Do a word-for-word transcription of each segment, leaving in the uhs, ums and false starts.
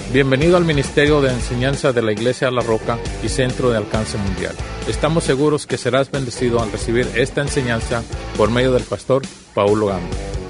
Bienvenido al Ministerio de Enseñanza de la Iglesia La Roca y Centro de Alcance Mundial. Estamos seguros que serás bendecido al recibir esta enseñanza por medio del pastor Paulo Gamba.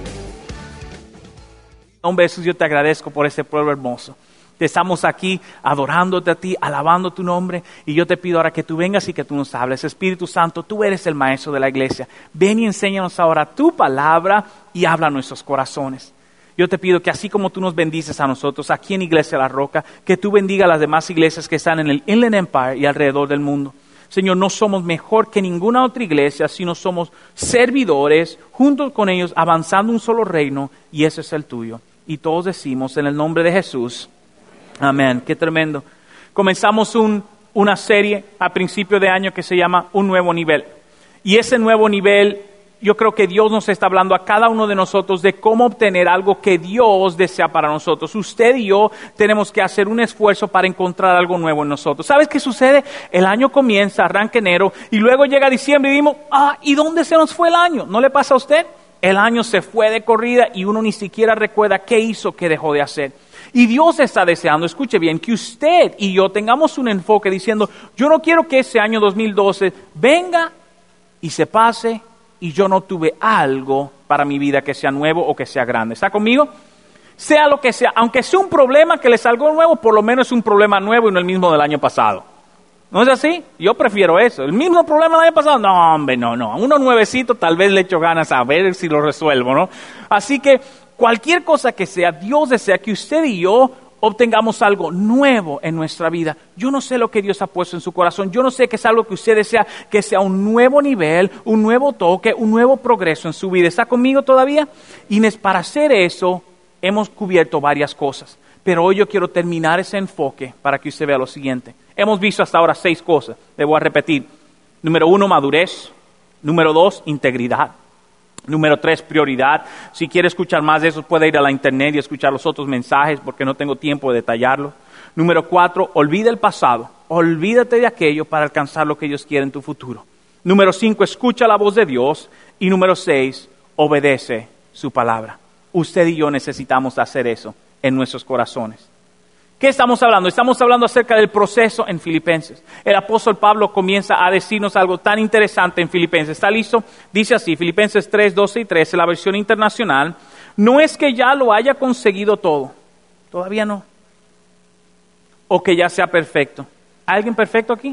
Hombre Jesús, yo te agradezco por este pueblo hermoso. Estamos aquí adorándote a ti, alabando tu nombre, y yo te pido ahora que tú vengas y que tú nos hables. Espíritu Santo, tú eres el maestro de la iglesia. Ven y enséñanos ahora tu palabra y habla a nuestros corazones. Yo te pido que así como tú nos bendices a nosotros aquí en Iglesia La Roca, que tú bendiga a las demás iglesias que están en el Inland Empire y alrededor del mundo. Señor, no somos mejor que ninguna otra iglesia, sino somos servidores juntos con ellos, avanzando un solo reino, y ese es el tuyo. Y todos decimos en el nombre de Jesús, amén. Qué tremendo. Comenzamos un, una serie a principio de año que se llama Un Nuevo Nivel. Y ese nuevo nivel, yo creo que Dios nos está hablando a cada uno de nosotros de cómo obtener algo que Dios desea para nosotros. Usted y yo tenemos que hacer un esfuerzo para encontrar algo nuevo en nosotros. ¿Sabes qué sucede? El año comienza, arranca enero, y luego llega diciembre y dimos, ah, ¿y dónde se nos fue el año? ¿No le pasa a usted? El año se fue de corrida y uno ni siquiera recuerda qué hizo, qué dejó de hacer. Y Dios está deseando, escuche bien, que usted y yo tengamos un enfoque diciendo, yo no quiero que ese año dos mil doce venga y se pase y yo no tuve algo para mi vida que sea nuevo o que sea grande. ¿Está conmigo? Sea lo que sea, aunque sea un problema que le salga nuevo, por lo menos es un problema nuevo y no el mismo del año pasado. ¿No es así? Yo prefiero eso. ¿El mismo problema del año pasado? No, hombre, no, no. Uno nuevecito tal vez le echo ganas a ver si lo resuelvo, ¿no? Así que cualquier cosa que sea, Dios desea que usted y yo obtengamos algo nuevo en nuestra vida. Yo no sé lo que Dios ha puesto en su corazón. Yo no sé qué es algo que usted desea que sea un nuevo nivel, un nuevo toque, un nuevo progreso en su vida. ¿Está conmigo todavía? Y para hacer eso hemos cubierto varias cosas. Pero hoy yo quiero terminar ese enfoque para que usted vea lo siguiente. Hemos visto hasta ahora seis cosas. Le voy a repetir. Número uno, madurez. Número dos, integridad. Número tres, prioridad. Si quiere escuchar más de eso, puede ir a la internet y escuchar los otros mensajes porque no tengo tiempo de detallarlo. Número cuatro, olvida el pasado. Olvídate de aquello para alcanzar lo que Dios quiere en tu futuro. Número cinco, escucha la voz de Dios. Y número seis, obedece su palabra. Usted y yo necesitamos hacer eso en nuestros corazones. ¿Qué estamos hablando? Estamos hablando acerca del proceso en Filipenses. El apóstol Pablo comienza a decirnos algo tan interesante en Filipenses. ¿Está listo? Dice así, Filipenses tres, doce y trece, la versión internacional. No es que ya lo haya conseguido todo. Todavía no. O que ya sea perfecto. ¿Hay alguien perfecto aquí?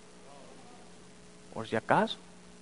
Por si acaso.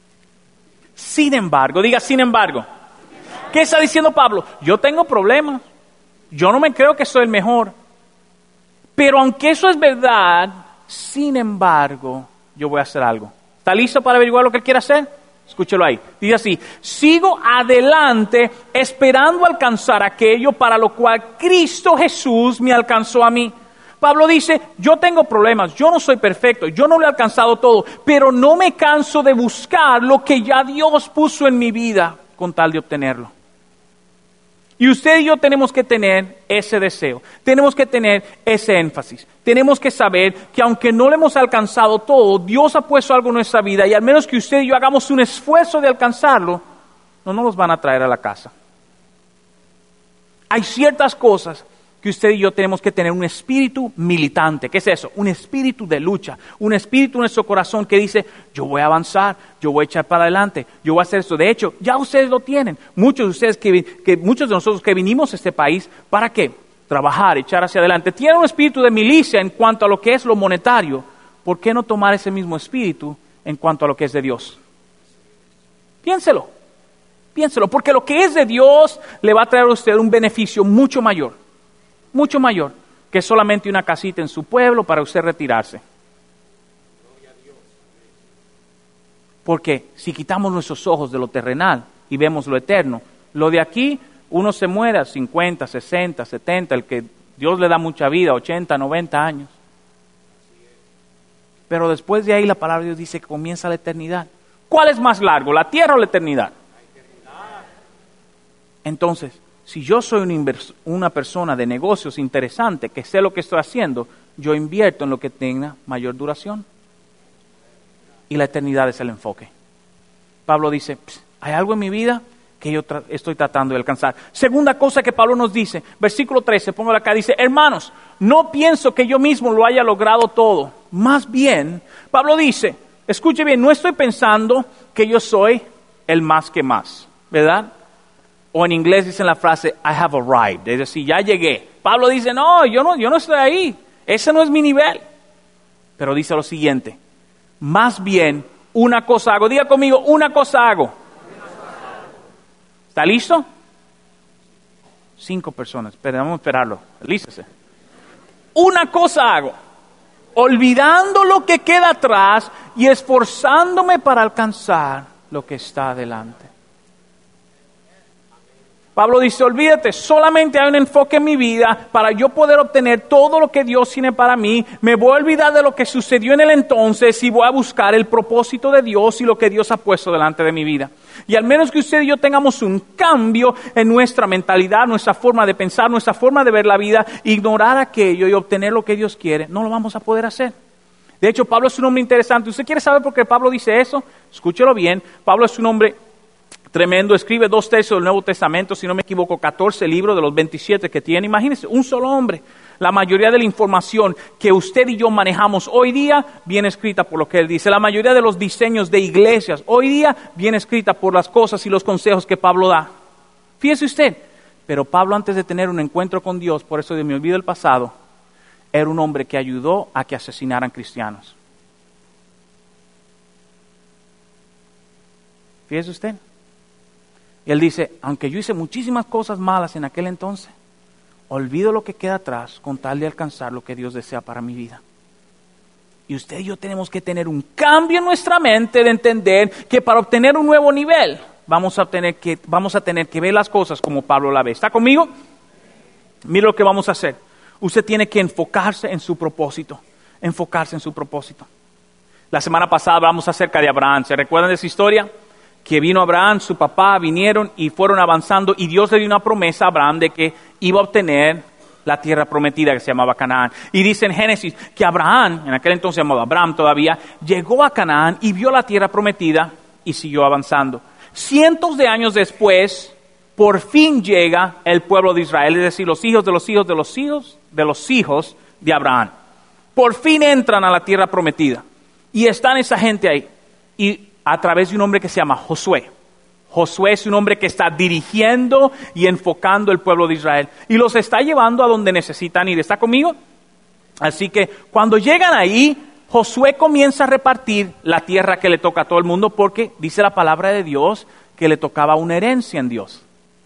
Sin embargo, diga sin embargo. ¿Qué está diciendo Pablo? Yo tengo problemas. Yo no me creo que soy el mejor. Pero aunque eso es verdad, sin embargo, yo voy a hacer algo. ¿Está listo para averiguar lo que él quiere hacer? Escúchelo ahí. Dice así, sigo adelante esperando alcanzar aquello para lo cual Cristo Jesús me alcanzó a mí. Pablo dice, yo tengo problemas, yo no soy perfecto, yo no lo he alcanzado todo, pero no me canso de buscar lo que ya Dios puso en mi vida con tal de obtenerlo. Y usted y yo tenemos que tener ese deseo, tenemos que tener ese énfasis, tenemos que saber que aunque no le hemos alcanzado todo, Dios ha puesto algo en nuestra vida y al menos que usted y yo hagamos un esfuerzo de alcanzarlo, no nos los van a traer a la casa. Hay ciertas cosas que usted y yo tenemos que tener un espíritu militante. ¿Qué es eso? Un espíritu de lucha, un espíritu en nuestro corazón que dice, yo voy a avanzar, yo voy a echar para adelante, yo voy a hacer esto. De hecho, ya ustedes lo tienen. Muchos de ustedes, que, que muchos de nosotros que vinimos a este país, ¿para qué? Trabajar, echar hacia adelante. Tienen un espíritu de milicia en cuanto a lo que es lo monetario. ¿Por qué no tomar ese mismo espíritu en cuanto a lo que es de Dios? Piénselo, piénselo, porque lo que es de Dios le va a traer a usted un beneficio mucho mayor. Mucho mayor que solamente una casita en su pueblo para usted retirarse. Porque si quitamos nuestros ojos de lo terrenal y vemos lo eterno, lo de aquí, uno se muere a cincuenta, sesenta, setenta, el que Dios le da mucha vida, ochenta, noventa años. Pero después de ahí la palabra de Dios dice que comienza la eternidad. ¿Cuál es más largo, la tierra o la eternidad? Entonces, si yo soy una, invers- una persona de negocios interesante, que sé lo que estoy haciendo, yo invierto en lo que tenga mayor duración. Y la eternidad es el enfoque. Pablo dice, ¿hay algo en mi vida que yo tra- estoy tratando de alcanzar. Segunda cosa que Pablo nos dice, versículo trece, póngalo acá, dice, hermanos, no pienso que yo mismo lo haya logrado todo. Más bien, Pablo dice, escuche bien, no estoy pensando que yo soy el más que más, ¿verdad? O en inglés dicen la frase, I have arrived, es decir, ya llegué. Pablo dice, no, yo no, yo no estoy ahí, ese no es mi nivel. Pero dice lo siguiente, más bien, una cosa hago, diga conmigo, una cosa hago. ¿Está listo? Cinco personas, espera, vamos a esperarlo, lístese. Una cosa hago, olvidando lo que queda atrás y esforzándome para alcanzar lo que está adelante. Pablo dice, olvídate, solamente hay un enfoque en mi vida para yo poder obtener todo lo que Dios tiene para mí. Me voy a olvidar de lo que sucedió en el entonces y voy a buscar el propósito de Dios y lo que Dios ha puesto delante de mi vida. Y al menos que usted y yo tengamos un cambio en nuestra mentalidad, nuestra forma de pensar, nuestra forma de ver la vida, ignorar aquello y obtener lo que Dios quiere, no lo vamos a poder hacer. De hecho, Pablo es un hombre interesante. ¿Usted quiere saber por qué Pablo dice eso? Escúchelo bien. Pablo es un hombre tremendo, escribe dos tercios del Nuevo Testamento, si no me equivoco, catorce libros de los veintisiete que tiene. Imagínense, un solo hombre. La mayoría de la información que usted y yo manejamos hoy día viene escrita por lo que él dice. La mayoría de los diseños de iglesias hoy día viene escrita por las cosas y los consejos que Pablo da. Fíjese usted, pero Pablo antes de tener un encuentro con Dios, por eso me olvido el pasado, era un hombre que ayudó a que asesinaran cristianos. Fíjese usted. Y él dice, aunque yo hice muchísimas cosas malas en aquel entonces, olvido lo que queda atrás con tal de alcanzar lo que Dios desea para mi vida. Y usted y yo tenemos que tener un cambio en nuestra mente de entender que para obtener un nuevo nivel vamos a tener que, vamos a tener que ver las cosas como Pablo la ve. ¿Está conmigo? Mire lo que vamos a hacer. Usted tiene que enfocarse en su propósito, enfocarse en su propósito. La semana pasada hablamos acerca de Abraham. ¿Se recuerdan de esa historia? Que vino Abraham, su papá, vinieron y fueron avanzando y Dios le dio una promesa a Abraham de que iba a obtener la tierra prometida que se llamaba Canaán. Y dice en Génesis que Abraham, en aquel entonces se llamaba Abraham todavía, llegó a Canaán y vio la tierra prometida y siguió avanzando. Cientos de años después, por fin llega el pueblo de Israel, es decir, los hijos de los hijos de los hijos de los hijos de Abraham. Por fin entran a la tierra prometida y están esa gente ahí. Y a través de un hombre que se llama Josué. Josué es un hombre que está dirigiendo y enfocando el pueblo de Israel. Y los está llevando a donde necesitan ir. ¿Está conmigo? Así que cuando llegan ahí, Josué comienza a repartir la tierra que le toca a todo el mundo porque dice la palabra de Dios que le tocaba una herencia en Dios.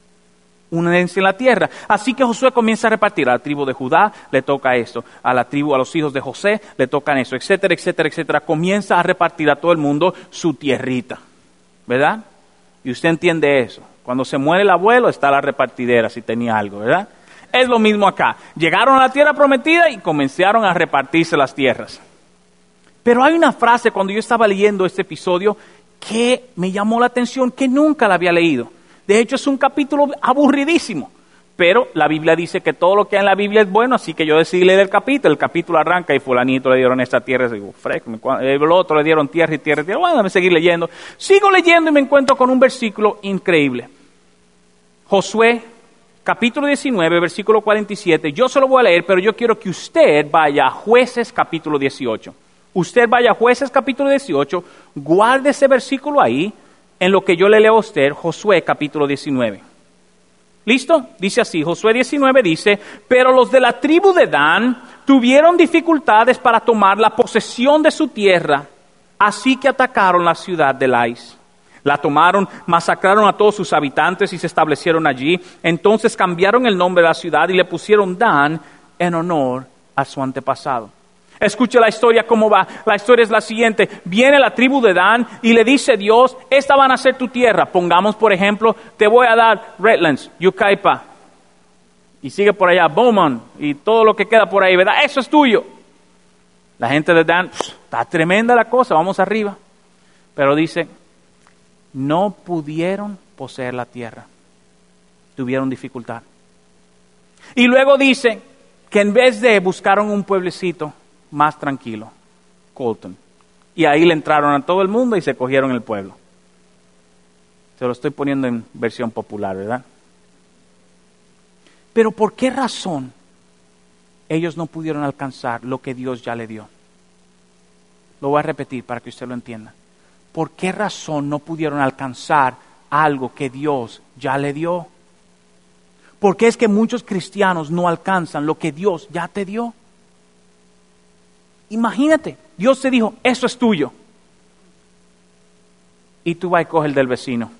Una herencia en la tierra. Así que Josué comienza a repartir. A la tribu de Judá le toca esto. A la tribu, a los hijos de José le tocan eso, etcétera, etcétera, etcétera. Comienza a repartir a todo el mundo su tierrita. ¿Verdad? Y usted entiende eso. Cuando se muere el abuelo está la repartidera si tenía algo, ¿verdad? Es lo mismo acá. Llegaron a la tierra prometida y comenzaron a repartirse las tierras. Pero hay una frase cuando yo estaba leyendo este episodio que me llamó la atención, que nunca la había leído. De hecho, es un capítulo aburridísimo, pero la Biblia dice que todo lo que hay en la Biblia es bueno, así que yo decidí leer el capítulo. El capítulo arranca y fulanito le dieron esta tierra, y digo, fresco, el otro le dieron tierra y tierra y tierra. Bueno, déjame seguir leyendo. Sigo leyendo y me encuentro con un versículo increíble. Josué, capítulo diecinueve, versículo cuarenta y siete. Yo se lo voy a leer, pero yo quiero que usted vaya a Jueces, capítulo dieciocho. Usted vaya a Jueces, capítulo dieciocho, guarde ese versículo ahí, en lo que yo le leo a usted, Josué capítulo diecinueve. ¿Listo? Dice así, Josué diecinueve dice, pero los de la tribu de Dan tuvieron dificultades para tomar la posesión de su tierra, así que atacaron la ciudad de Lais. La tomaron, masacraron a todos sus habitantes y se establecieron allí. Entonces cambiaron el nombre de la ciudad y le pusieron Dan en honor a su antepasado. Escuche la historia cómo va. La historia es la siguiente. Viene la tribu de Dan y le dice Dios, esta van a ser tu tierra. Pongamos, por ejemplo, te voy a dar Redlands, Yucaipa. Y sigue por allá, Beaumont y todo lo que queda por ahí, ¿verdad? Eso es tuyo. La gente de Dan, está tremenda la cosa, vamos arriba. Pero dice, no pudieron poseer la tierra. Tuvieron dificultad. Y luego dice que en vez de buscaron un pueblecito más tranquilo, Colton. Y ahí le entraron a todo el mundo y se cogieron el pueblo. Se lo estoy poniendo en versión popular, ¿verdad? Pero ¿por qué razón ellos no pudieron alcanzar lo que Dios ya le dio? Lo voy a repetir para que usted lo entienda. ¿Por qué razón no pudieron alcanzar algo que Dios ya le dio? ¿Por qué es que muchos cristianos no alcanzan lo que Dios ya te dio? Imagínate, Dios te dijo, eso es tuyo. Y tú vas y coges el del vecino.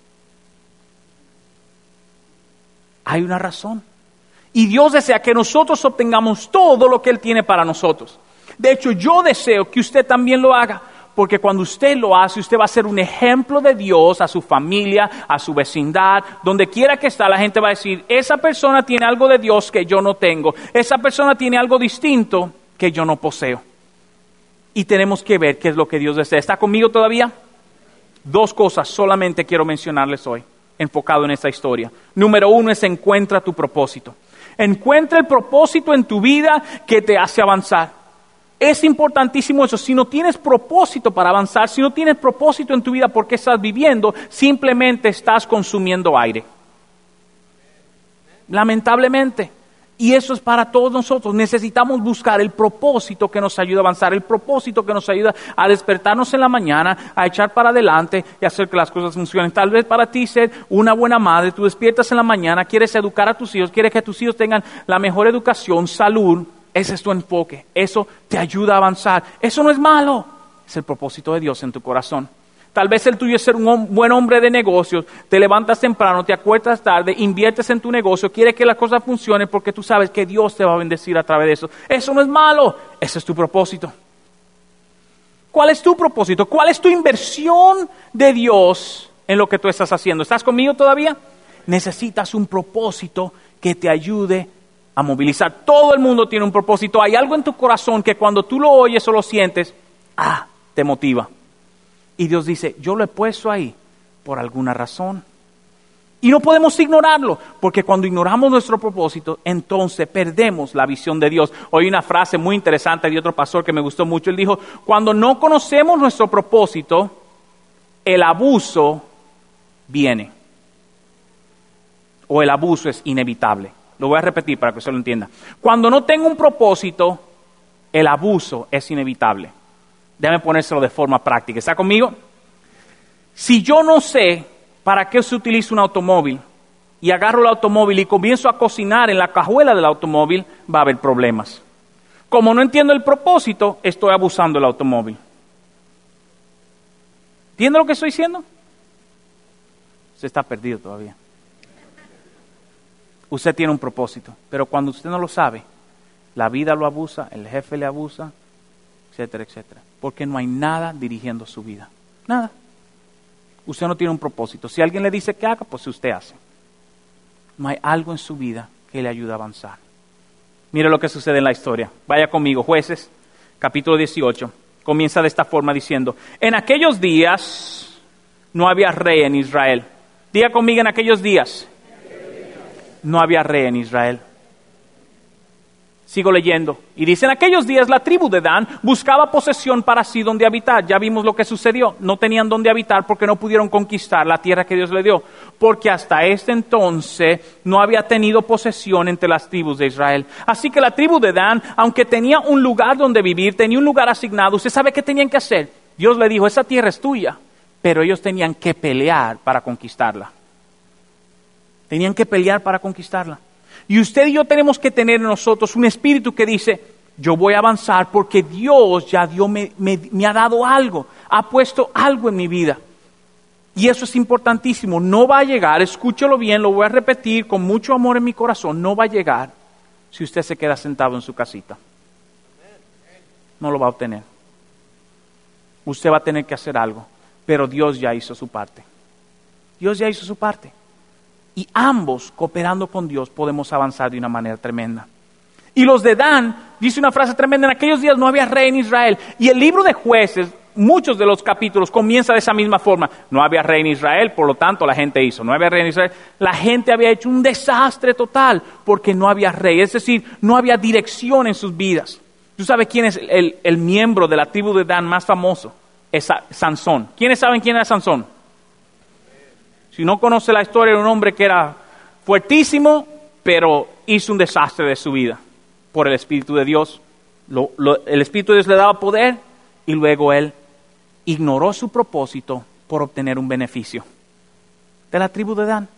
Hay una razón. Y Dios desea que nosotros obtengamos todo lo que Él tiene para nosotros. De hecho, yo deseo que usted también lo haga, porque cuando usted lo hace, usted va a ser un ejemplo de Dios a su familia, a su vecindad, donde quiera que está, la gente va a decir, esa persona tiene algo de Dios que yo no tengo, esa persona tiene algo distinto que yo no poseo. Y tenemos que ver qué es lo que Dios desea. ¿Está conmigo todavía? Dos cosas solamente quiero mencionarles hoy, enfocado en esta historia. Número uno es encuentra tu propósito. Encuentra el propósito en tu vida que te hace avanzar. Es importantísimo eso. Si no tienes propósito para avanzar, si no tienes propósito en tu vida porque estás viviendo, simplemente estás consumiendo aire. Lamentablemente. Y eso es para todos nosotros. Necesitamos buscar el propósito que nos ayuda a avanzar, el propósito que nos ayuda a despertarnos en la mañana, a echar para adelante y hacer que las cosas funcionen. Tal vez para ti ser una buena madre, tú despiertas en la mañana, quieres educar a tus hijos, quieres que tus hijos tengan la mejor educación, salud. Ese es tu enfoque. Eso te ayuda a avanzar. Eso no es malo. Es el propósito de Dios en tu corazón. Tal vez el tuyo es ser un hom- buen hombre de negocios, te levantas temprano, te acuestas tarde, inviertes en tu negocio, quieres que las cosas funcionen porque tú sabes que Dios te va a bendecir a través de eso. Eso no es malo, ese es tu propósito. ¿Cuál es tu propósito? ¿Cuál es tu inversión de Dios en lo que tú estás haciendo? ¿Estás conmigo todavía? Necesitas un propósito que te ayude a movilizar. Todo el mundo tiene un propósito. Hay algo en tu corazón que cuando tú lo oyes o lo sientes, ah, te motiva. Y Dios dice, yo lo he puesto ahí por alguna razón. Y no podemos ignorarlo, porque cuando ignoramos nuestro propósito, entonces perdemos la visión de Dios. Oí una frase muy interesante de otro pastor que me gustó mucho. Él dijo, cuando no conocemos nuestro propósito, el abuso viene. O el abuso es inevitable. Lo voy a repetir para que usted lo entienda. Cuando no tengo un propósito, el abuso es inevitable. Déjame ponérselo de forma práctica. ¿Está conmigo? Si yo no sé para qué se utiliza un automóvil y agarro el automóvil y comienzo a cocinar en la cajuela del automóvil, va a haber problemas. Como no entiendo el propósito, estoy abusando del automóvil. ¿Entiende lo que estoy diciendo? Usted está perdido todavía. Usted tiene un propósito, pero cuando usted no lo sabe, la vida lo abusa, el jefe le abusa, etcétera, etcétera. Porque no hay nada dirigiendo su vida. Nada. Usted no tiene un propósito. Si alguien le dice que haga, pues usted hace. No hay algo en su vida que le ayude a avanzar. Mire lo que sucede en la historia. Vaya conmigo, Jueces, capítulo dieciocho. Comienza de esta forma diciendo, en aquellos días no había rey en Israel. Diga conmigo, en aquellos días no había rey en Israel. Sigo leyendo. Y dice, en aquellos días la tribu de Dan buscaba posesión para sí donde habitar. Ya vimos lo que sucedió. No tenían donde habitar porque no pudieron conquistar la tierra que Dios le dio. Porque hasta este entonces no había tenido posesión entre las tribus de Israel. Así que la tribu de Dan, aunque tenía un lugar donde vivir, tenía un lugar asignado. ¿Usted sabe qué tenían que hacer? Dios le dijo, esa tierra es tuya. Pero ellos tenían que pelear para conquistarla. Tenían que pelear para conquistarla. Y usted y yo tenemos que tener en nosotros un espíritu que dice, yo voy a avanzar porque Dios ya dio, me, me, me ha dado algo, ha puesto algo en mi vida. Y eso es importantísimo, no va a llegar, escúchelo bien, lo voy a repetir con mucho amor en mi corazón, no va a llegar si usted se queda sentado en su casita. No lo va a obtener. Usted va a tener que hacer algo, pero Dios ya hizo su parte. Dios ya hizo su parte. Y ambos, cooperando con Dios, podemos avanzar de una manera tremenda. Y los de Dan, dice una frase tremenda, en aquellos días no había rey en Israel. Y el libro de Jueces, muchos de los capítulos, comienza de esa misma forma. No había rey en Israel, por lo tanto la gente hizo. No había rey en Israel. La gente había hecho un desastre total porque no había rey. Es decir, no había dirección en sus vidas. ¿Tú sabes quién es el, el miembro de la tribu de Dan más famoso? Es Sansón. ¿Quiénes saben quién era Sansón? Si no conoce la historia, era un hombre que era fuertísimo, pero hizo un desastre de su vida por el Espíritu de Dios. Lo, lo, el Espíritu de Dios le daba poder y luego él ignoró su propósito por obtener un beneficio. De la tribu de Dan.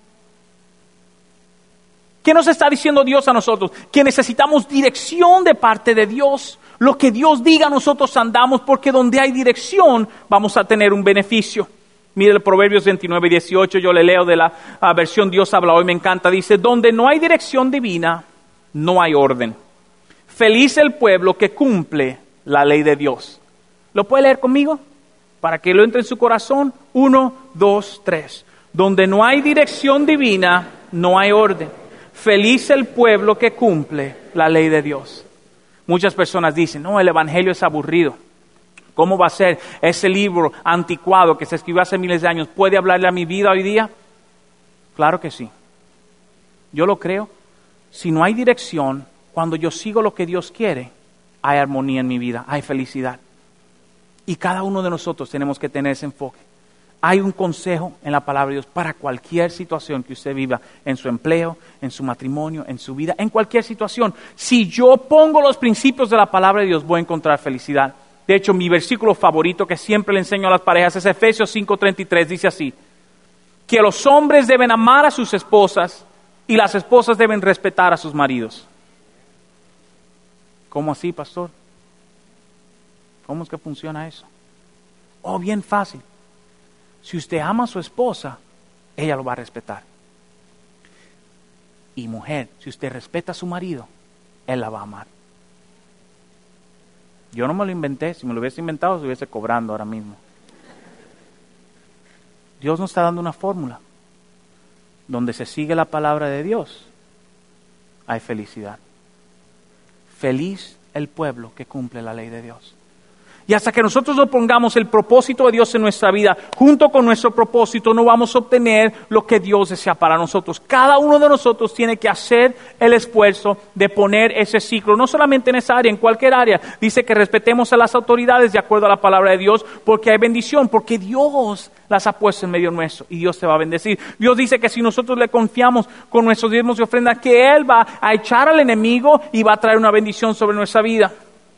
¿Qué nos está diciendo Dios a nosotros? Que necesitamos dirección de parte de Dios. Lo que Dios diga nosotros andamos, porque donde hay dirección vamos a tener un beneficio. Mire el Proverbios veintinueve, dieciocho, yo le leo de la uh, versión Dios habla hoy, me encanta. Dice, donde no hay dirección divina, no hay orden. Feliz el pueblo que cumple la ley de Dios. ¿Lo puede leer conmigo? Para que lo entre en su corazón. Uno, dos, tres. Donde no hay dirección divina, no hay orden. Feliz el pueblo que cumple la ley de Dios. Muchas personas dicen, no, el evangelio es aburrido. ¿Cómo va a ser ese libro anticuado que se escribió hace miles de años? ¿Puede hablarle a mi vida hoy día? Claro que sí. Yo lo creo. Si no hay dirección, cuando yo sigo lo que Dios quiere, hay armonía en mi vida, hay felicidad. Y cada uno de nosotros tenemos que tener ese enfoque. Hay un consejo en la palabra de Dios para cualquier situación que usted viva, en su empleo, en su matrimonio, en su vida, en cualquier situación. Si yo pongo los principios de la palabra de Dios, voy a encontrar felicidad. De hecho, mi versículo favorito que siempre le enseño a las parejas es Efesios cinco treinta y tres, dice así, que los hombres deben amar a sus esposas y las esposas deben respetar a sus maridos. ¿Cómo así, pastor? ¿Cómo es que funciona eso? Oh, bien fácil. Si usted ama a su esposa, ella lo va a respetar. Y mujer, si usted respeta a su marido, él la va a amar. Yo no me lo inventé. Si me lo hubiese inventado, se estuviese cobrando ahora mismo. Dios nos está dando una fórmula. Donde se sigue la palabra de Dios, hay felicidad. Feliz el pueblo que cumple la ley de Dios. Y hasta que nosotros no pongamos el propósito de Dios en nuestra vida, junto con nuestro propósito, no vamos a obtener lo que Dios desea para nosotros. Cada uno de nosotros tiene que hacer el esfuerzo de poner ese ciclo, no solamente en esa área, en cualquier área. Dice que respetemos a las autoridades de acuerdo a la palabra de Dios, porque hay bendición, porque Dios las ha puesto en medio nuestro y Dios te va a bendecir. Dios dice que si nosotros le confiamos con nuestros diezmos y ofrendas, que Él va a echar al enemigo y va a traer una bendición sobre nuestra vida.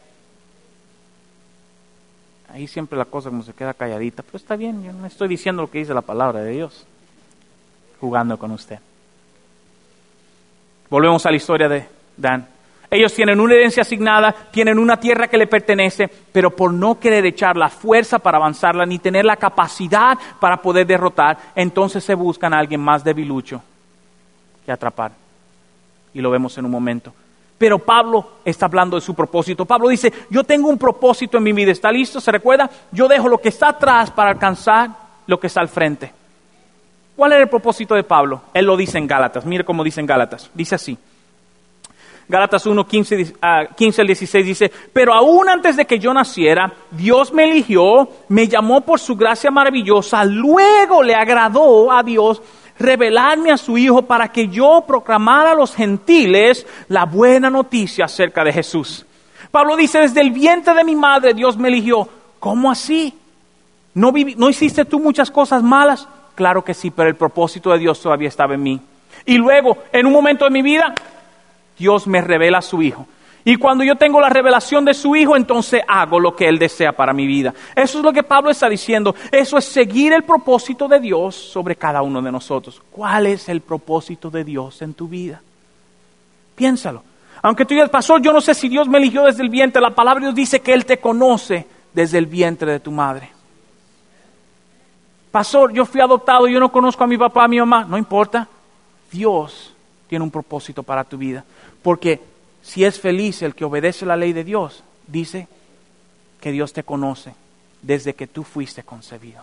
Ahí siempre la cosa como se queda calladita, pero está bien, yo no estoy diciendo lo que dice la palabra de Dios, jugando con usted. Volvemos a la historia de Dan. Ellos tienen una herencia asignada, tienen una tierra que le pertenece, pero por no querer echar la fuerza para avanzarla, ni tener la capacidad para poder derrotar, entonces se buscan a alguien más debilucho que atrapar. Y lo vemos en un momento. Pero Pablo está hablando de su propósito. Pablo dice, yo tengo un propósito en mi vida. ¿Está listo? ¿Se recuerda? Yo dejo lo que está atrás para alcanzar lo que está al frente. ¿Cuál era el propósito de Pablo? Él lo dice en Gálatas. Mire cómo dice en Gálatas. Dice así. Gálatas uno, quince al dieciséis dice, pero aún antes de que yo naciera, Dios me eligió, me llamó por su gracia maravillosa, luego le agradó a Dios revelarme a su Hijo para que yo proclamara a los gentiles la buena noticia acerca de Jesús. Pablo dice, desde el vientre de mi madre Dios me eligió. ¿Cómo así? ¿No, viví, ¿No hiciste tú muchas cosas malas? Claro que sí, pero el propósito de Dios todavía estaba en mí. Y luego, en un momento de mi vida, Dios me revela a su Hijo. Y cuando yo tengo la revelación de su Hijo, entonces hago lo que Él desea para mi vida. Eso es lo que Pablo está diciendo. Eso es seguir el propósito de Dios sobre cada uno de nosotros. ¿Cuál es el propósito de Dios en tu vida? Piénsalo. Aunque tú digas, pastor, yo no sé si Dios me eligió desde el vientre. La palabra de Dios dice que Él te conoce desde el vientre de tu madre. Pastor, yo fui adoptado, yo no conozco a mi papá, a mi mamá. No importa. Dios tiene un propósito para tu vida. Porque si es feliz el que obedece la ley de Dios, dice que Dios te conoce desde que tú fuiste concebido.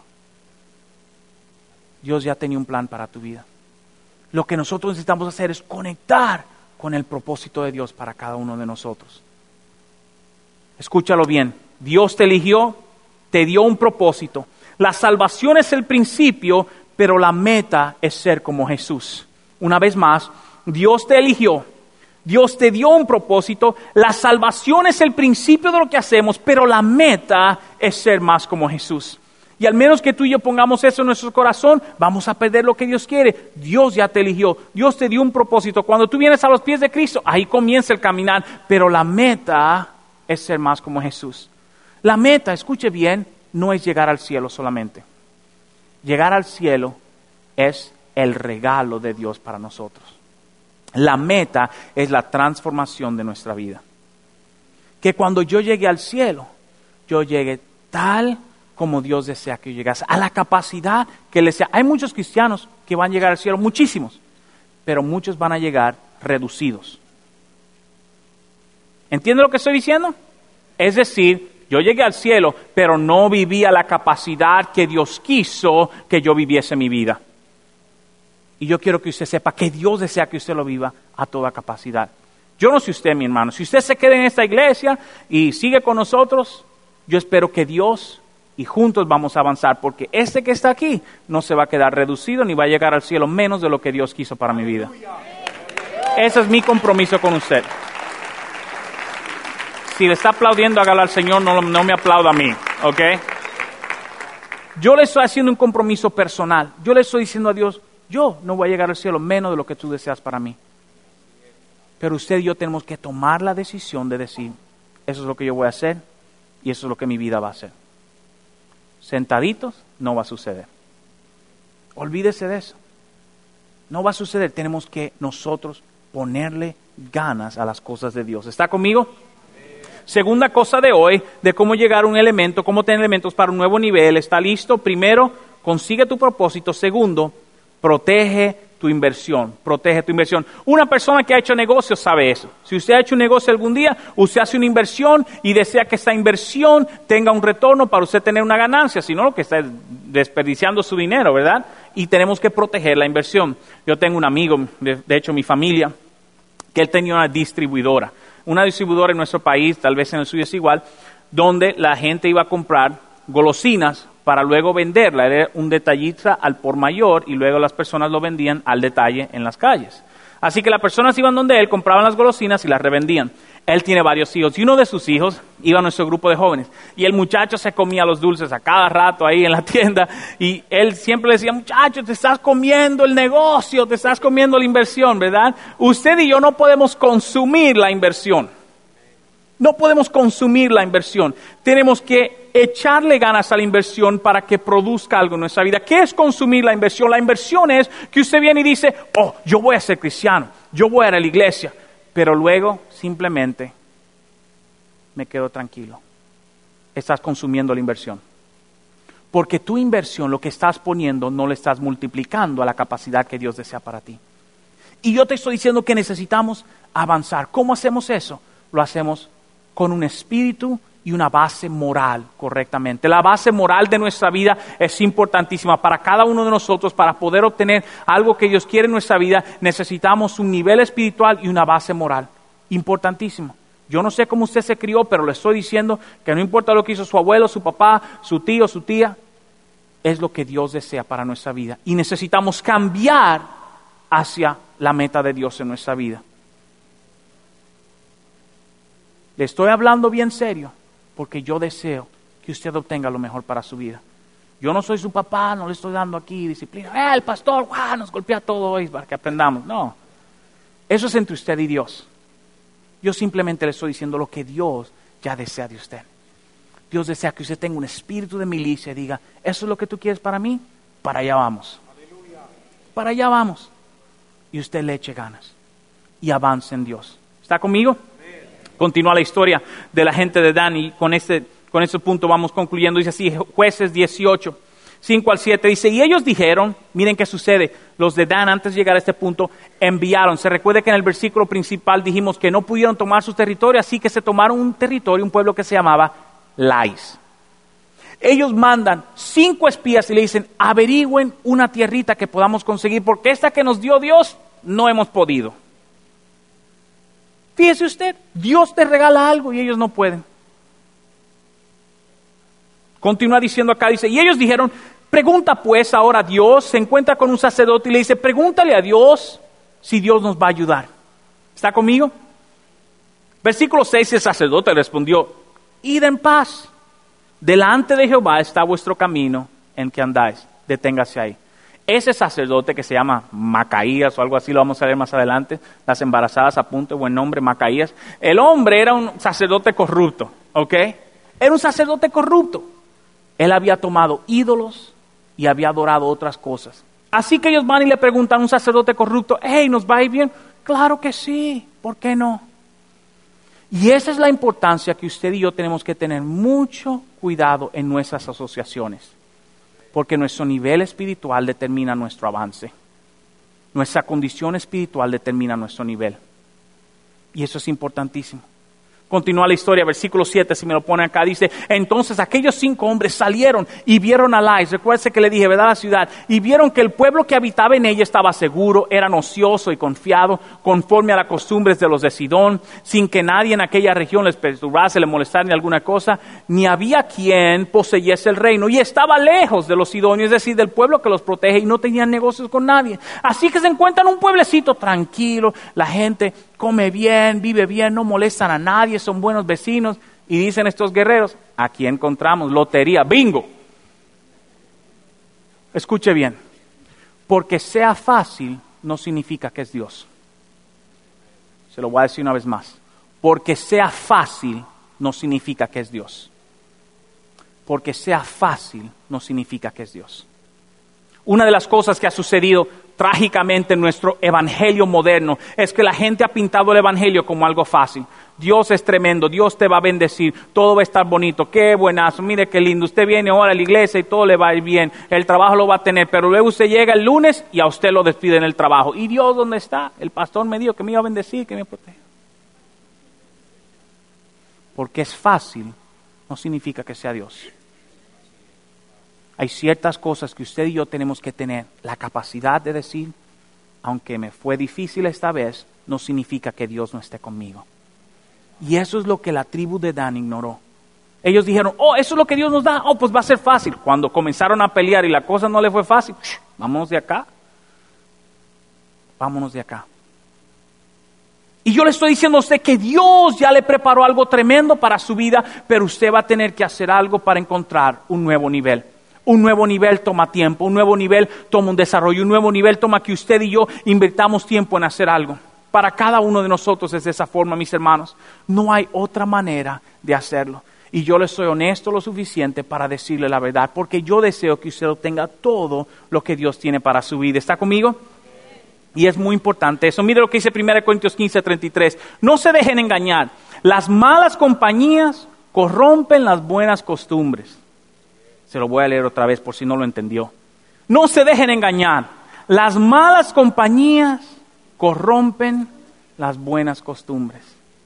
Dios ya tenía un plan para tu vida. Lo que nosotros necesitamos hacer es conectar con el propósito de Dios para cada uno de nosotros. Escúchalo bien. Dios te eligió, te dio un propósito. La salvación es el principio, pero la meta es ser como Jesús. Una vez más, Dios te eligió. Dios te dio un propósito, la salvación es el principio de lo que hacemos, pero la meta es ser más como Jesús. Y al menos que tú y yo pongamos eso en nuestro corazón, vamos a perder lo que Dios quiere. Dios ya te eligió, Dios te dio un propósito. Cuando tú vienes a los pies de Cristo, ahí comienza el caminar. Pero la meta es ser más como Jesús. La meta, escuche bien, no es llegar al cielo solamente. Llegar al cielo es el regalo de Dios para nosotros. La meta es la transformación de nuestra vida. Que cuando yo llegue al cielo, yo llegue tal como Dios desea que yo llegase, a la capacidad que Él desea. Hay muchos cristianos que van a llegar al cielo, muchísimos, pero muchos van a llegar reducidos. ¿Entiende lo que estoy diciendo? Es decir, yo llegué al cielo, pero no viví a la capacidad que Dios quiso que yo viviese mi vida. Y yo quiero que usted sepa que Dios desea que usted lo viva a toda capacidad. Yo no sé usted, mi hermano, si usted se queda en esta iglesia y sigue con nosotros, yo espero que Dios y juntos vamos a avanzar, porque este que está aquí no se va a quedar reducido ni va a llegar al cielo menos de lo que Dios quiso para mi vida. Ese es mi compromiso con usted. Si le está aplaudiendo, hágalo al Señor, no, no me aplauda a mí, ¿ok? Yo le estoy haciendo un compromiso personal. Yo le estoy diciendo a Dios, yo no voy a llegar al cielo menos de lo que tú deseas para mí. Pero usted y yo tenemos que tomar la decisión de decir, eso es lo que yo voy a hacer y eso es lo que mi vida va a hacer. Sentaditos no va a suceder. Olvídese de eso. No va a suceder. Tenemos que nosotros ponerle ganas a las cosas de Dios. ¿Está conmigo? Segunda cosa de hoy, de cómo llegar a un elemento, cómo tener elementos para un nuevo nivel. ¿Está listo? Primero, consigue tu propósito. Segundo, protege tu inversión, protege tu inversión. Una persona que ha hecho negocios sabe eso. Si usted ha hecho un negocio algún día, usted hace una inversión y desea que esa inversión tenga un retorno para usted tener una ganancia, si no lo que está es desperdiciando su dinero, ¿verdad? Y tenemos que proteger la inversión. Yo tengo un amigo, de, de hecho mi familia, que él tenía una distribuidora. Una distribuidora en nuestro país, tal vez en el suyo es igual, donde la gente iba a comprar golosinas para luego venderla. Era un detallista al por mayor y luego las personas lo vendían al detalle en las calles. Así que las personas iban donde él, compraban las golosinas y las revendían. Él tiene varios hijos y uno de sus hijos iba a nuestro grupo de jóvenes. Y el muchacho se comía los dulces a cada rato ahí en la tienda y él siempre le decía, muchacho, te estás comiendo el negocio, te estás comiendo la inversión, ¿verdad? Usted y yo no podemos consumir la inversión. No podemos consumir la inversión. Tenemos que echarle ganas a la inversión para que produzca algo en nuestra vida. ¿Qué es consumir la inversión? La inversión es que usted viene y dice, oh, yo voy a ser cristiano, yo voy a ir a la iglesia, pero luego simplemente me quedo tranquilo. Estás consumiendo la inversión. Porque tu inversión, lo que estás poniendo, no le estás multiplicando a la capacidad que Dios desea para ti. Y yo te estoy diciendo que necesitamos avanzar. ¿Cómo hacemos eso? Lo hacemos con un espíritu y una base moral correctamente. La base moral de nuestra vida es importantísima para cada uno de nosotros. Para poder obtener algo que Dios quiere en nuestra vida, necesitamos un nivel espiritual y una base moral. Importantísimo. Yo no sé cómo usted se crió, pero le estoy diciendo que no importa lo que hizo su abuelo, su papá, su tío, su tía, es lo que Dios desea para nuestra vida. Y necesitamos cambiar hacia la meta de Dios en nuestra vida. Le estoy hablando bien serio, porque yo deseo que usted obtenga lo mejor para su vida. Yo no soy su papá, no le estoy dando aquí disciplina. Eh, el pastor, ¡guau!, nos golpea todo hoy para que aprendamos. No, eso es entre usted y Dios. Yo simplemente le estoy diciendo lo que Dios ya desea de usted. Dios desea que usted tenga un espíritu de milicia y diga, ¿eso es lo que tú quieres para mí? Para allá vamos. Aleluya. Para allá vamos. Y usted le eche ganas y avance en Dios. ¿Está conmigo? Continúa la historia de la gente de Dan y con este, con este punto vamos concluyendo. Dice así, Jueces dieciocho, cinco al siete, dice, y ellos dijeron, miren qué sucede, los de Dan antes de llegar a este punto enviaron. Se recuerda que en el versículo principal dijimos que no pudieron tomar su territorio, así que se tomaron un territorio, un pueblo que se llamaba Lais. Ellos mandan cinco espías y le dicen, averigüen una tierrita que podamos conseguir, porque esta que nos dio Dios no hemos podido. Fíjese usted, Dios te regala algo y ellos no pueden. Continúa diciendo acá, dice, y ellos dijeron, pregunta pues ahora a Dios, se encuentra con un sacerdote y le dice, pregúntale a Dios si Dios nos va a ayudar. ¿Está conmigo? Versículo seis, el sacerdote respondió, id en paz, delante de Jehová está vuestro camino en que andáis. Deténgase ahí. Ese sacerdote que se llama Macaías o algo así, lo vamos a ver más adelante, las embarazadas apunte, buen nombre, Macaías. El hombre era un sacerdote corrupto, ¿ok? Era un sacerdote corrupto. Él había tomado ídolos y había adorado otras cosas. Así que ellos van y le preguntan a un sacerdote corrupto, hey, ¿nos va a ir bien? Claro que sí, ¿por qué no? Y esa es la importancia que usted y yo tenemos que tener mucho cuidado en nuestras asociaciones. Porque nuestro nivel espiritual determina nuestro avance. Nuestra condición espiritual determina nuestro nivel. Y eso es importantísimo. Continúa la historia, versículo siete, si me lo ponen acá, dice, entonces aquellos cinco hombres salieron y vieron a Lais, recuérdense que le dije, ¿verdad? La ciudad, y vieron que el pueblo que habitaba en ella estaba seguro, era ocioso y confiado, conforme a las costumbres de los de Sidón, sin que nadie en aquella región les perturbase, les molestara ni alguna cosa, ni había quien poseyese el reino, y estaba lejos de los sidonios, es decir, del pueblo que los protege, y no tenían negocios con nadie. Así que se encuentran un pueblecito tranquilo, la gente come bien, vive bien, no molestan a nadie, son buenos vecinos. Y dicen estos guerreros, aquí encontramos lotería, bingo. Escuche bien, porque sea fácil no significa que es Dios. Se lo voy a decir una vez más. Porque sea fácil no significa que es Dios. Porque sea fácil no significa que es Dios. Una de las cosas que ha sucedido trágicamente en nuestro evangelio moderno es que la gente ha pintado el evangelio como algo fácil. Dios es tremendo, Dios te va a bendecir, todo va a estar bonito, qué buenazo, mire qué lindo, usted viene ahora a la iglesia y todo le va a ir bien, el trabajo lo va a tener, pero luego usted llega el lunes y a usted lo despiden en el trabajo. ¿Y Dios dónde está? El pastor me dijo que me iba a bendecir, que me proteja. Porque es fácil no significa que sea Dios. Hay ciertas cosas que usted y yo tenemos que tener la capacidad de decir, aunque me fue difícil esta vez, no significa que Dios no esté conmigo. Y eso es lo que la tribu de Dan ignoró. Ellos dijeron, oh, eso es lo que Dios nos da, oh, pues va a ser fácil. Cuando comenzaron a pelear y la cosa no le fue fácil, vámonos de acá, vámonos de acá. Y yo le estoy diciendo a usted que Dios ya le preparó algo tremendo para su vida, pero usted va a tener que hacer algo para encontrar un nuevo nivel. Un nuevo nivel toma tiempo, un nuevo nivel toma un desarrollo, un nuevo nivel toma que usted y yo invirtamos tiempo en hacer algo. Para cada uno de nosotros es de esa forma, mis hermanos. No hay otra manera de hacerlo. Y yo le soy honesto lo suficiente para decirle la verdad, porque yo deseo que usted obtenga todo lo que Dios tiene para su vida. ¿Está conmigo? Y es muy importante eso. Mire lo que dice primera Corintios quince, treinta y tres. No se dejen engañar. Las malas compañías corrompen las buenas costumbres. Se lo voy a leer otra vez por si no lo entendió. No se dejen engañar. Las malas compañías corrompen las buenas costumbres.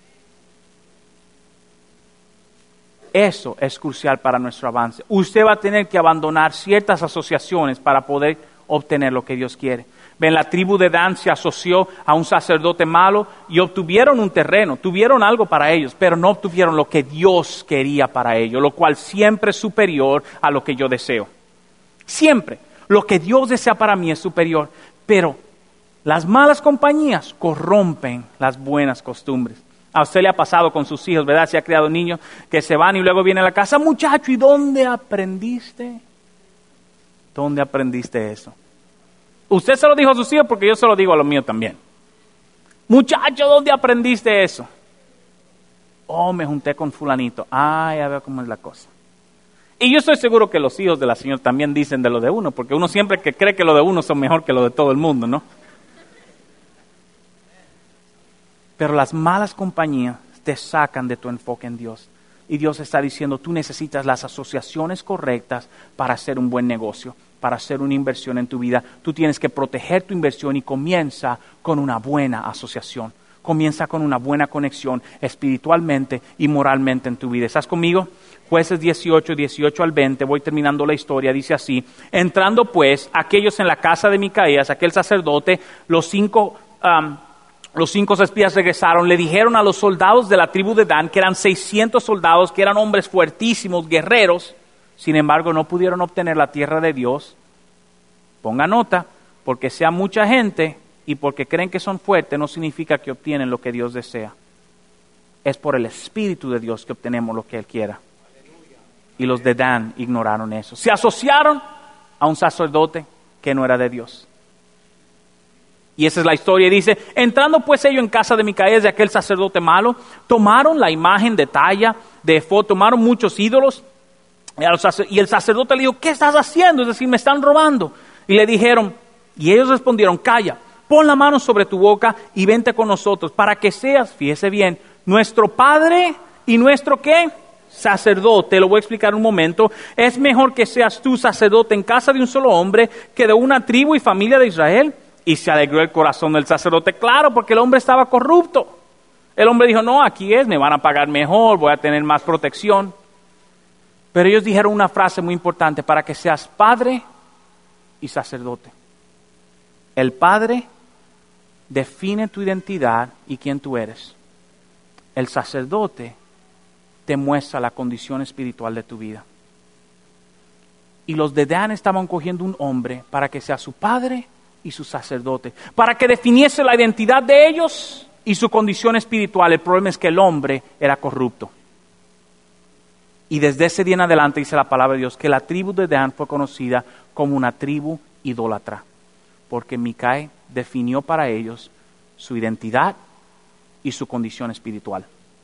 Eso es crucial para nuestro avance. Usted va a tener que abandonar ciertas asociaciones para poder obtener lo que Dios quiere. Ven, la tribu de Dan se asoció a un sacerdote malo y obtuvieron un terreno, tuvieron algo para ellos, pero no obtuvieron lo que Dios quería para ellos, lo cual siempre es superior a lo que yo deseo. Siempre. Lo que Dios desea para mí es superior, pero las malas compañías corrompen las buenas costumbres. A usted le ha pasado con sus hijos, ¿verdad? Si ha criado niños que se van y luego vienen a la casa, muchacho, ¿y dónde aprendiste? ¿Dónde aprendiste eso? Usted se lo dijo a sus hijos porque yo se lo digo a los míos también. Muchacho, ¿dónde aprendiste eso? Oh, me junté con fulanito. Ah, ya veo cómo es la cosa. Y yo estoy seguro que los hijos de la señora también dicen de lo de uno, porque uno siempre que cree que lo de uno son mejor que lo de todo el mundo, ¿no? Pero las malas compañías te sacan de tu enfoque en Dios. Y Dios está diciendo, tú necesitas las asociaciones correctas para hacer un buen negocio, para hacer una inversión en tu vida. Tú tienes que proteger tu inversión y comienza con una buena asociación. Comienza con una buena conexión espiritualmente y moralmente en tu vida. ¿Estás conmigo? Jueces dieciocho, dieciocho al veinte, voy terminando la historia, dice así. Entrando pues aquellos en la casa de Micaías, aquel sacerdote, los cinco... Um, Los cinco espías regresaron, le dijeron a los soldados de la tribu de Dan, que eran seiscientos soldados, que eran hombres fuertísimos, guerreros, sin embargo no pudieron obtener la tierra de Dios. Ponga nota, porque sea mucha gente y porque creen que son fuertes no significa que obtienen lo que Dios desea. Es por el Espíritu de Dios que obtenemos lo que Él quiera. Y los de Dan ignoraron eso. Se asociaron a un sacerdote que no era de Dios. Y esa es la historia. Y dice, entrando pues ellos en casa de Micaías, de aquel sacerdote malo, tomaron la imagen de talla, de efod, tomaron muchos ídolos. Y el sacerdote le dijo, ¿qué estás haciendo? Es decir, me están robando. Y le dijeron, y ellos respondieron, calla, pon la mano sobre tu boca y vente con nosotros, para que seas, fíjese bien, nuestro padre y nuestro ¿qué? Sacerdote. Lo voy a explicar un momento. Es mejor que seas tú sacerdote en casa de un solo hombre que de una tribu y familia de Israel. Y se alegró el corazón del sacerdote, claro, porque el hombre estaba corrupto. El hombre dijo, no, aquí es, me van a pagar mejor, voy a tener más protección. Pero ellos dijeron una frase muy importante, para que seas padre y sacerdote. El padre define tu identidad y quién tú eres. El sacerdote te muestra la condición espiritual de tu vida. Y los de Dan estaban cogiendo un hombre para que sea su padre y su sacerdote, para que definiese la identidad de ellos y su condición espiritual. El problema es que el hombre era corrupto. Y desde ese día en adelante dice la palabra de Dios que la tribu de Dan fue conocida como una tribu idólatra, porque Micaías definió para ellos su identidad y su condición espiritual.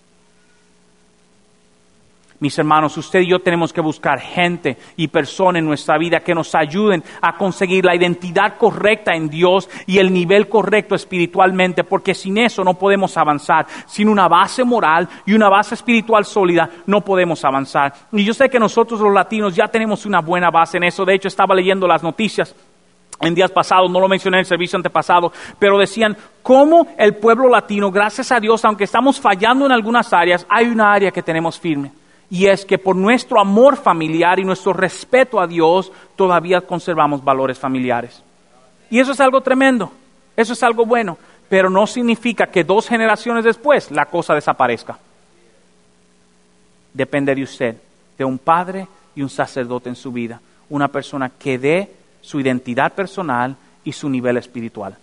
Mis hermanos, usted y yo tenemos que buscar gente y personas en nuestra vida que nos ayuden a conseguir la identidad correcta en Dios y el nivel correcto espiritualmente, porque sin eso no podemos avanzar. Sin una base moral y una base espiritual sólida no podemos avanzar. Y yo sé que nosotros los latinos ya tenemos una buena base en eso. De hecho, estaba leyendo las noticias en días pasados, no lo mencioné en el servicio antepasado, pero decían cómo el pueblo latino, gracias a Dios, aunque estamos fallando en algunas áreas, hay una área que tenemos firme. Y es que por nuestro amor familiar y nuestro respeto a Dios, todavía conservamos valores familiares. Y eso es algo tremendo, eso es algo bueno, pero no significa que dos generaciones después la cosa desaparezca. Depende de usted, de un padre y un sacerdote en su vida, una persona que dé su identidad personal y su nivel espiritual.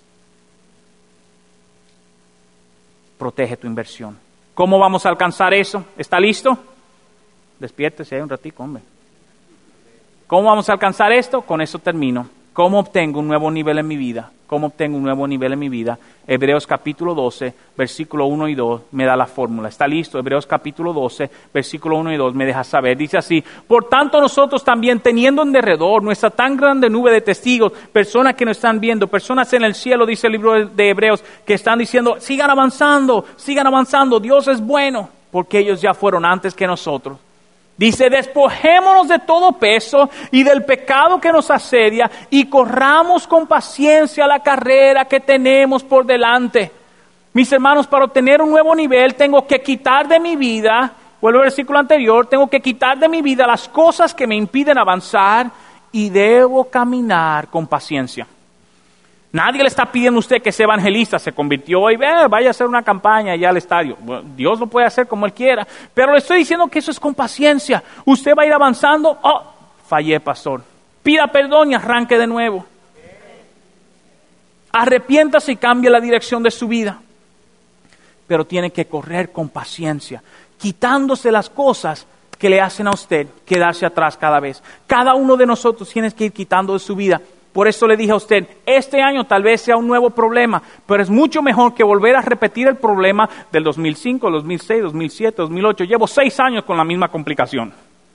Protege tu inversión. ¿Cómo vamos a alcanzar eso? ¿Está listo? Despiértese ahí un ratico, hombre. ¿Cómo vamos a alcanzar esto? Con eso termino. ¿Cómo obtengo un nuevo nivel en mi vida? ¿Cómo obtengo un nuevo nivel en mi vida? Hebreos capítulo doce, versículo uno y dos me da la fórmula. ¿Está listo? Hebreos capítulo doce, versículo uno y dos me deja saber. Dice así, por tanto nosotros también, teniendo en derredor nuestra tan grande nube de testigos, personas que nos están viendo, personas en el cielo, dice el libro de Hebreos, que están diciendo, sigan avanzando, sigan avanzando, Dios es bueno, porque ellos ya fueron antes que nosotros. Dice, despojémonos de todo peso y del pecado que nos asedia y corramos con paciencia la carrera que tenemos por delante. Mis hermanos, para obtener un nuevo nivel tengo que quitar de mi vida, vuelvo al versículo anterior, tengo que quitar de mi vida las cosas que me impiden avanzar y debo caminar con paciencia. Nadie le está pidiendo a usted que sea evangelista, se convirtió y eh, vaya a hacer una campaña allá al estadio. Bueno, Dios lo puede hacer como Él quiera, pero le estoy diciendo que eso es con paciencia. Usted va a ir avanzando, oh, fallé, pastor. Pida perdón y arranque de nuevo. Arrepiéntase y cambie la dirección de su vida. Pero tiene que correr con paciencia, quitándose las cosas que le hacen a usted quedarse atrás cada vez. Cada uno de nosotros tiene que ir quitando de su vida. Por eso le dije a usted, este año tal vez sea un nuevo problema, pero es mucho mejor que volver a repetir el problema del dos mil cinco, dos mil seis, dos mil siete, dos mil ocho. Llevo seis años con la misma complicación.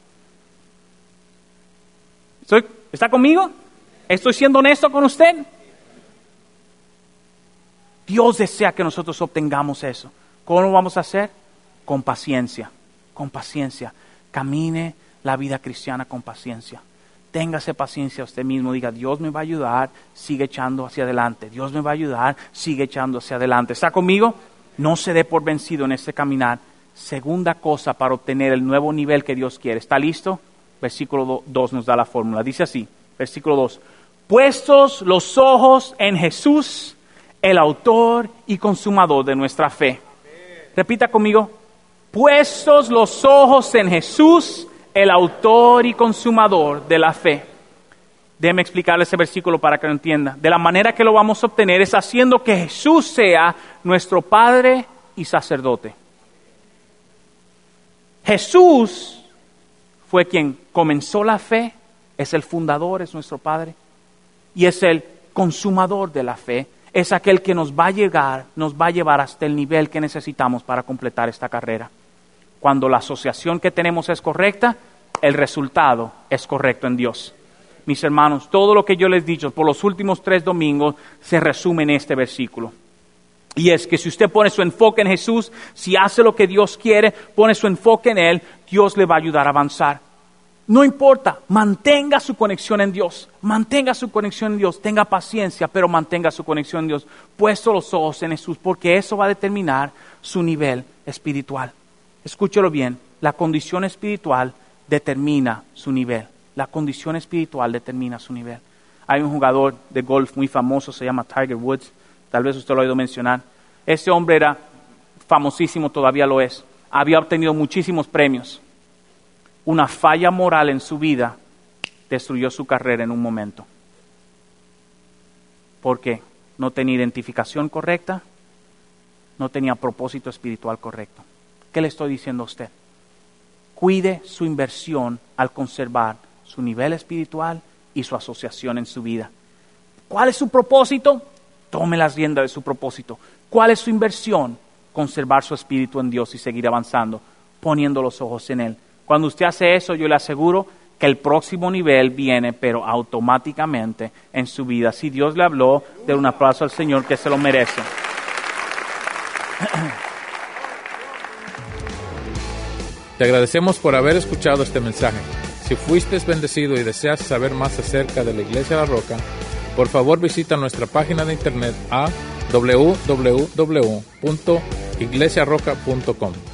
¿Estoy, ¿Está conmigo? ¿Estoy siendo honesto con usted? Dios desea que nosotros obtengamos eso. ¿Cómo lo vamos a hacer? Con paciencia, con paciencia. Camine la vida cristiana con paciencia. Téngase paciencia usted mismo, diga, Dios me va a ayudar, sigue echando hacia adelante. Dios me va a ayudar, sigue echando hacia adelante. ¿Está conmigo? No se dé por vencido en este caminar. Segunda cosa para obtener el nuevo nivel que Dios quiere. ¿Está listo? Versículo dos nos da la fórmula. Dice así, versículo dos. Puestos los ojos en Jesús, el autor y consumador de nuestra fe. Repita conmigo. Puestos los ojos en Jesús, el autor y consumador de la fe. Déjeme explicarle ese versículo para que lo entienda. De la manera que lo vamos a obtener es haciendo que Jesús sea nuestro Padre y sacerdote. Jesús fue quien comenzó la fe, es el fundador, es nuestro Padre, y es el consumador de la fe, es aquel que nos va a llegar, nos va a llevar hasta el nivel que necesitamos para completar esta carrera. Cuando la asociación que tenemos es correcta, el resultado es correcto en Dios. Mis hermanos, todo lo que yo les he dicho por los últimos tres domingos se resume en este versículo. Y es que si usted pone su enfoque en Jesús, si hace lo que Dios quiere, pone su enfoque en Él, Dios le va a ayudar a avanzar. No importa, mantenga su conexión en Dios, mantenga su conexión en Dios, tenga paciencia, pero mantenga su conexión en Dios, puesto los ojos en Jesús, porque eso va a determinar su nivel espiritual. Escúchelo bien, la condición espiritual determina su nivel, la condición espiritual determina su nivel. Hay un jugador de golf muy famoso, se llama Tiger Woods, tal vez usted lo ha oído mencionar. Ese hombre era famosísimo, todavía lo es, había obtenido muchísimos premios. Una falla moral en su vida destruyó su carrera en un momento. ¿Por qué? No tenía identificación correcta, no tenía propósito espiritual correcto. ¿Qué le estoy diciendo a usted? Cuide su inversión al conservar su nivel espiritual y su asociación en su vida. ¿Cuál es su propósito? Tome las riendas de su propósito. ¿Cuál es su inversión? Conservar su espíritu en Dios y seguir avanzando, poniendo los ojos en Él. Cuando usted hace eso, yo le aseguro que el próximo nivel viene, pero automáticamente en su vida. Si Dios le habló, de un aplauso al Señor, que se lo merece. Te agradecemos por haber escuchado este mensaje. Si fuiste bendecido y deseas saber más acerca de la Iglesia La Roca, por favor visita nuestra página de internet a doble u doble u doble u punto iglesia roca punto com.